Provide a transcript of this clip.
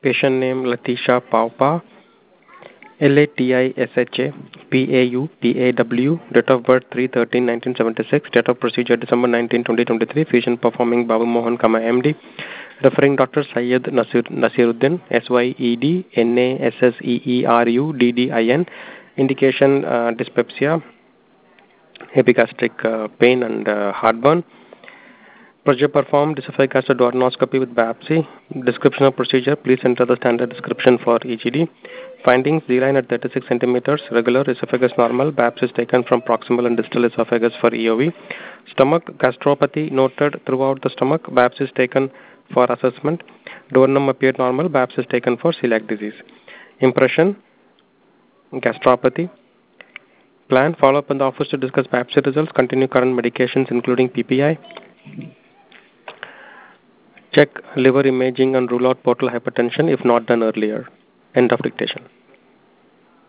Patient name Latisha Paupa, Latisha Paupaw, date of birth 3/13/1976, date of procedure December 19, 2023, fusion performing Babu Mohan, MD. Referring Dr. Syed Nasiruddin, SYED NASSEERUDDIN. Indication dyspepsia, epigastric pain and heartburn. Procedure performed esophagogastroscopy with biopsy. Description of procedure, please enter the standard description for EGD. Findings, Z-line at 36 centimeters, regular, esophagus normal, biopsy is taken from proximal and distal esophagus for EOV. Stomach gastropathy noted throughout the stomach, biopsy is taken for assessment. Duodenum appeared normal, biopsy is taken for celiac disease. Impression, gastropathy. Plan, follow up in the office to discuss biopsy results, continue current medications including PPI. Check liver imaging and rule out portal hypertension if not done earlier. End of dictation.